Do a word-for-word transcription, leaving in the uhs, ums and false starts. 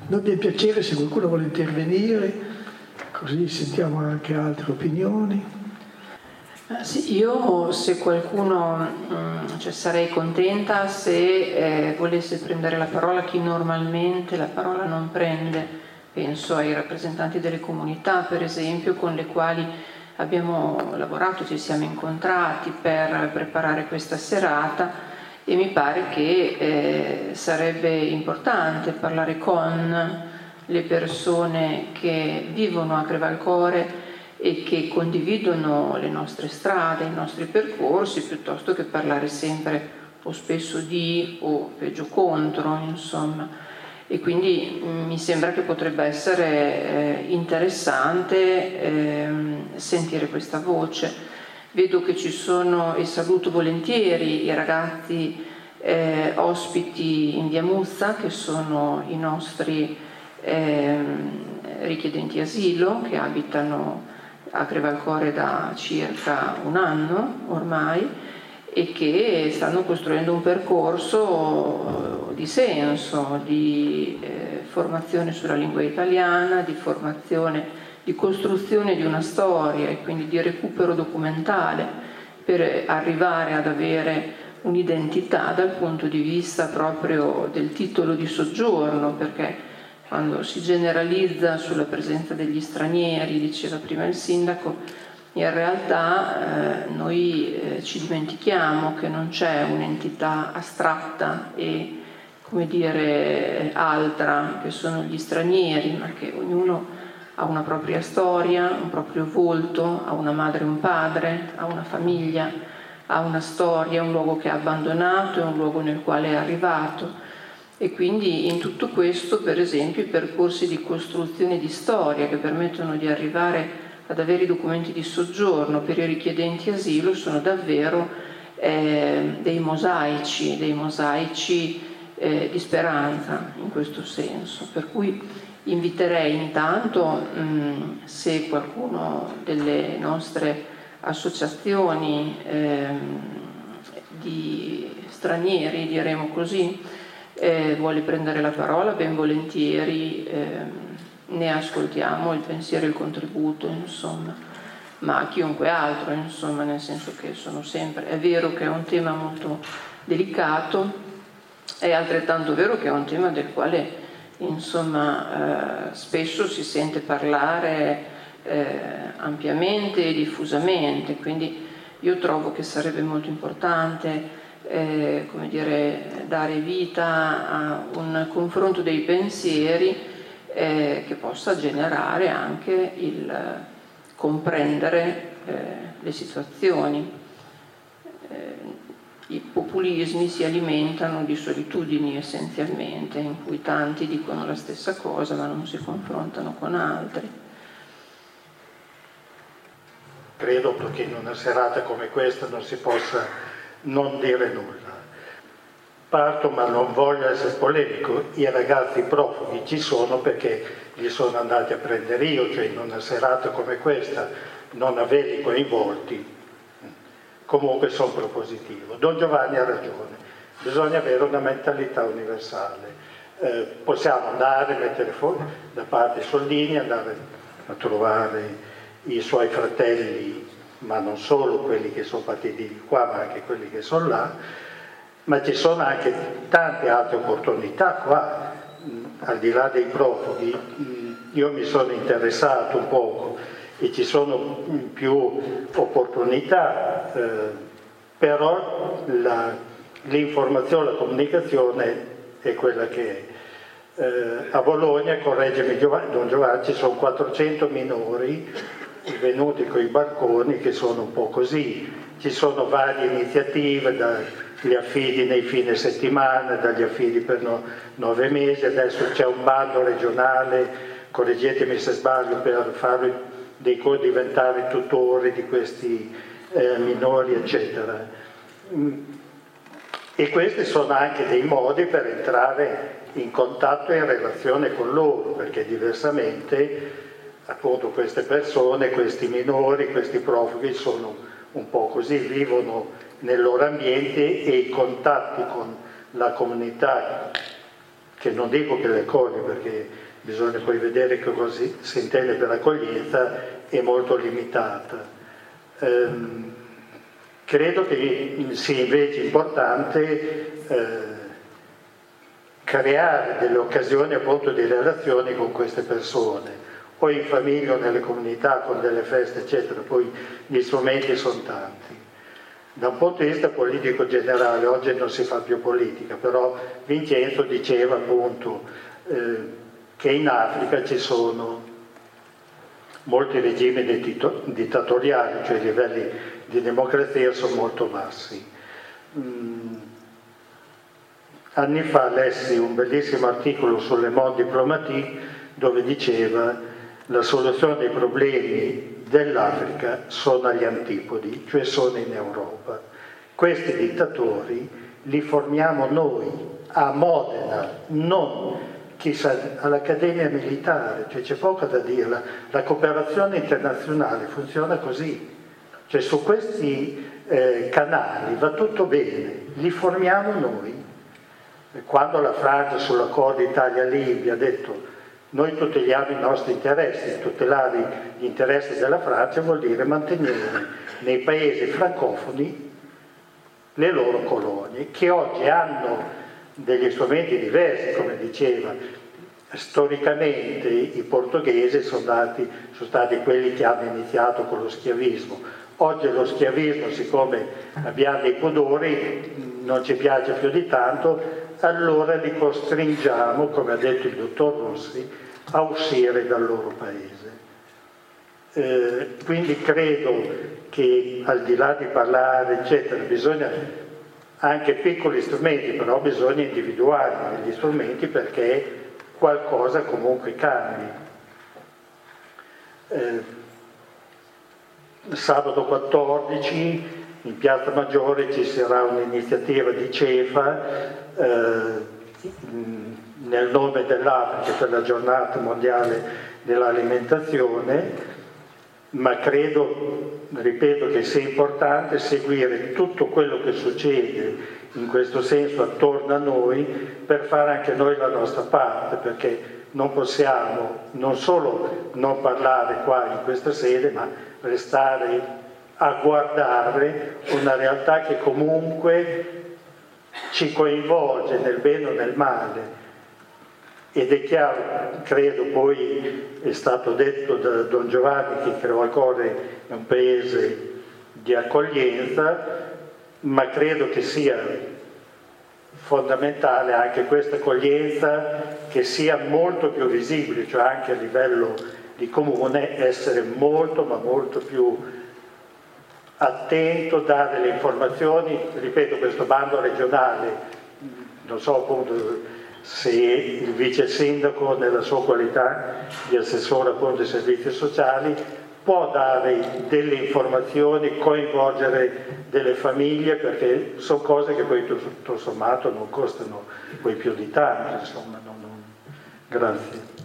Non mi è piacere se qualcuno vuole intervenire, così sentiamo anche altre opinioni. Sì, io se qualcuno, cioè sarei contenta se eh, volesse prendere la parola chi normalmente la parola non prende. Penso ai rappresentanti delle comunità, per esempio, con le quali abbiamo lavorato, ci siamo incontrati per preparare questa serata e mi pare che eh, sarebbe importante parlare con le persone che vivono a Crevalcore e che condividono le nostre strade, i nostri percorsi, piuttosto che parlare sempre o spesso di o peggio contro, insomma. E quindi mh, mi sembra che potrebbe essere eh, interessante eh, sentire questa voce. Vedo che ci sono, e saluto volentieri, i ragazzi eh, ospiti in via Muzza, che sono i nostri eh, richiedenti asilo, che abitano a Crevalcore da circa un anno ormai e che stanno costruendo un percorso di senso, di eh, formazione sulla lingua italiana, di formazione, di costruzione di una storia e quindi di recupero documentale per arrivare ad avere un'identità dal punto di vista proprio del titolo di soggiorno, perché quando si generalizza sulla presenza degli stranieri, diceva prima il sindaco, in realtà eh, noi eh, ci dimentichiamo che non c'è un'entità astratta e, come dire, altra, che sono gli stranieri, ma che ognuno ha una propria storia, un proprio volto, ha una madre e un padre, ha una famiglia, ha una storia, un luogo che ha abbandonato e un luogo nel quale è arrivato. E quindi in tutto questo, per esempio, i percorsi di costruzione di storia che permettono di arrivare ad avere i documenti di soggiorno per i richiedenti asilo sono davvero eh, dei mosaici, dei mosaici eh, di speranza in questo senso. Per cui inviterei intanto, mh, se qualcuno delle nostre associazioni eh, di stranieri, diremo così, Eh, vuole prendere la parola, ben volentieri eh, ne ascoltiamo il pensiero e il contributo, insomma, ma chiunque altro, insomma, nel senso che sono sempre, è vero che è un tema molto delicato, è altrettanto vero che è un tema del quale, insomma, eh, spesso si sente parlare eh, ampiamente e diffusamente, quindi io trovo che sarebbe molto importante Eh, come dire, dare vita a un confronto dei pensieri eh, che possa generare anche il comprendere eh, le situazioni. Eh, I populismi si alimentano di solitudini essenzialmente, in cui tanti dicono la stessa cosa ma non si confrontano con altri. Credo che in una serata come questa non si possa non dire nulla. Parto, ma non voglio essere polemico, i ragazzi profughi ci sono perché li sono andati a prendere io, cioè in una serata come questa non averli coinvolti, comunque sono propositivo. Don Giovanni ha ragione, bisogna avere una mentalità universale. Eh, possiamo andare, mettere fuori da parte i soldini, andare a trovare i suoi fratelli, ma non solo quelli che sono partiti di qua, ma anche quelli che sono là, ma ci sono anche tante altre opportunità qua, al di là dei profughi. Io mi sono interessato un poco e ci sono più opportunità, eh, però la, l'informazione, la comunicazione è quella che è. Eh, a Bologna, correggimi Don Giovanni, ci sono quattrocento minori venuti con i barconi che sono un po' così, ci sono varie iniziative, dagli affidi nei fine settimana, dagli affidi per no, nove mesi, adesso c'è un bando regionale, correggetemi se sbaglio, per farli dei, diventare tutori di questi eh, minori, eccetera. E questi sono anche dei modi per entrare in contatto e in relazione con loro, perché diversamente appunto queste persone, questi minori, questi profughi sono un po' così, vivono nel loro ambiente e i contatti con la comunità che non dico che le accoglie, perché bisogna poi vedere che cosa si intende per accoglienza, è molto limitata. Ehm, credo che sia invece importante eh, creare delle occasioni appunto di relazioni con queste persone, o in famiglia o nelle comunità con delle feste eccetera, poi gli strumenti sono tanti. Da un punto di vista politico generale, oggi non si fa più politica, però Vincenzo diceva appunto eh, che in Africa ci sono molti regimi dittatoriali, cioè i livelli di democrazia sono molto bassi. Mm. Anni fa lessi un bellissimo articolo sulle Monde Diplomatique dove diceva la soluzione dei problemi dell'Africa sono agli antipodi, cioè sono in Europa. Questi dittatori li formiamo noi, a Modena, non chissà, all'Accademia Militare, cioè c'è poco da dirla. La cooperazione internazionale funziona così, cioè su questi eh, canali va tutto bene, li formiamo noi. Quando la Francia sull'accordo Italia-Libia ha detto noi tuteliamo i nostri interessi, tutelare gli interessi della Francia vuol dire mantenere nei paesi francofoni le loro colonie, che oggi hanno degli strumenti diversi, come diceva. Storicamente i portoghesi sono, dati, sono stati quelli che hanno iniziato con lo schiavismo. Oggi lo schiavismo, siccome abbiamo dei pudori, non ci piace più di tanto, allora li costringiamo, come ha detto il dottor Rossi, a uscire dal loro paese. Eh, quindi credo che al di là di parlare, eccetera, bisogna anche piccoli strumenti, però bisogna individuare gli strumenti perché qualcosa comunque cambi. Eh, sabato quattordici in Piazza Maggiore ci sarà un'iniziativa di CEFA eh, nel nome dell'Africa per la giornata mondiale dell'alimentazione, ma credo, ripeto, che sia importante seguire tutto quello che succede in questo senso attorno a noi per fare anche noi la nostra parte, perché non possiamo non solo non parlare qua in questa sede, ma restare a guardare una realtà che comunque ci coinvolge nel bene o nel male. Ed è chiaro, credo, poi è stato detto da Don Giovanni che Crevalcore è un paese di accoglienza, ma credo che sia fondamentale anche questa accoglienza che sia molto più visibile, cioè anche a livello di comune essere molto ma molto più attento, dare le informazioni. Ripeto, questo bando regionale, non so appunto se il vice sindaco nella sua qualità di assessore appunto ai servizi sociali può dare delle informazioni, coinvolgere delle famiglie, perché sono cose che poi tutto sommato non costano poi più di tanto, insomma. Non, non... Grazie.